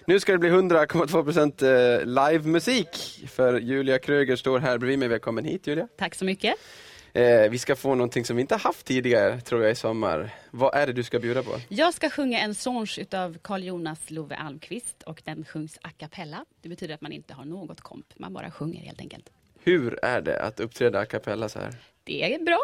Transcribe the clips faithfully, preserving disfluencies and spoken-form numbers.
Nu ska det bli hundra komma två procent live-musik. För Julia Kröger står här bredvid mig. Välkommen hit, Julia. Tack så mycket. Eh, vi ska få någonting som vi inte haft tidigare, tror jag, i sommar. Vad är det du ska bjuda på? Jag ska sjunga en sång utav Carl Jonas Love Almqvist och den sjungs a cappella. Det betyder att man inte har något komp, man bara sjunger helt enkelt. Hur är det att uppträda a cappella så här? Det är bra.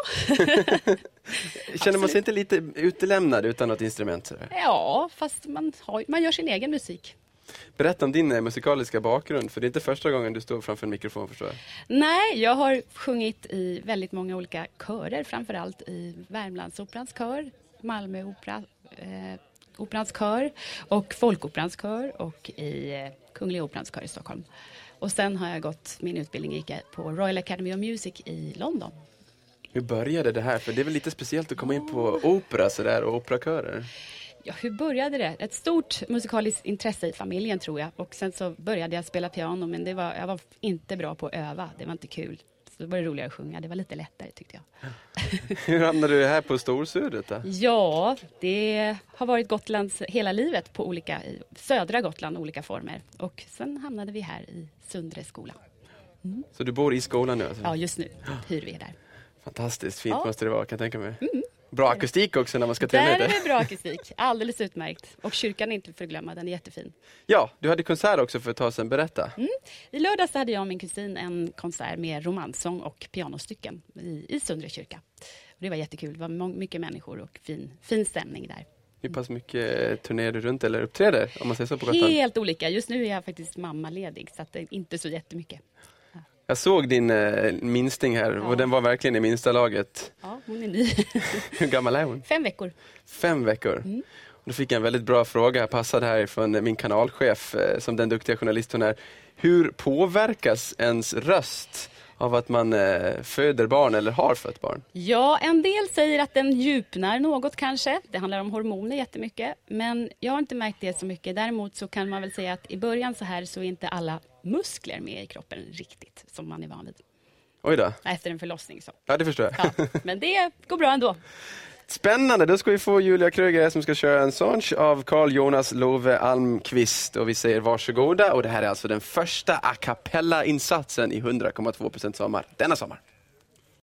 Känner man sig inte lite utelämnad utan något instrument? Så där? Ja, fast man, har, man gör sin egen musik. Berätta om din musikaliska bakgrund, för det är inte första gången du står framför en mikrofon, förstår jag. Nej, jag har sjungit i väldigt många olika körer, framförallt i Värmlandsoperans kör, Malmö opera, eh, operans kör och Folkoperans kör och i eh, Kungliga Operans kör i Stockholm. Och sen har jag gått min utbildning gick jag på Royal Academy of Music i London. Hur började det här? För det är väl lite speciellt att komma in på opera så där, och operakörer. Ja, hur började det? Ett stort musikaliskt intresse i familjen, tror jag. Och sen så började jag spela piano, men det var, jag var inte bra på att öva. Det var inte kul. Så det var roligare att sjunga. Det var lite lättare, tyckte jag. Hur hamnade du här på Storsudet då? Ja, det har varit Gotlands hela livet på olika, i södra Gotland, olika former. Och sen hamnade vi här i Sundre skola. Mm. Så du bor i skolan nu? Alltså? Ja, just nu hyr vi där. Fantastiskt fint, ja. Måste det vara, kan jag tänka mig. Mm. Bra akustik också när man ska träna. Där är det bra akustik, alldeles utmärkt. Och kyrkan är inte för att glömma, den är jättefin. Ja, du hade konsert också för ett tag sedan, berätta. Mm. I lördags hade jag och min kusin en konsert med romansång och pianostycken i, i Sundre kyrka. Och det var jättekul, det var må- mycket människor och fin, fin stämning där. Hur pass mycket turnerar du runt eller uppträder, om man säger så på Gotland? Helt olika, just nu är jag faktiskt mammaledig så att det är inte så jättemycket. Jag såg din äh, minsting här, ja. Och den var verkligen i minsta laget. Ja, hon är ny. Hur gammal är hon? Fem veckor. Fem veckor. Mm. Och då fick jag en väldigt bra fråga, passad här från min kanalchef, eh, som den duktiga journalist hon är. Hur påverkas ens röst av att man eh, föder barn eller har fött barn? Ja, en del säger att den djupnar något kanske. Det handlar om hormoner jättemycket. Men jag har inte märkt det så mycket. Däremot så kan man väl säga att i början så här så är inte alla muskler med i kroppen riktigt som man är van vid. Oj då. Efter en förlossning så. Ja, det förstår jag. Ja, men det går bra ändå. Spännande, då ska vi få Julia Kröger som ska köra en sång av Carl Jonas Love Almqvist. Och vi säger varsågoda, och det här är alltså den första a cappella-insatsen i hundra komma två procent sommar denna sommar.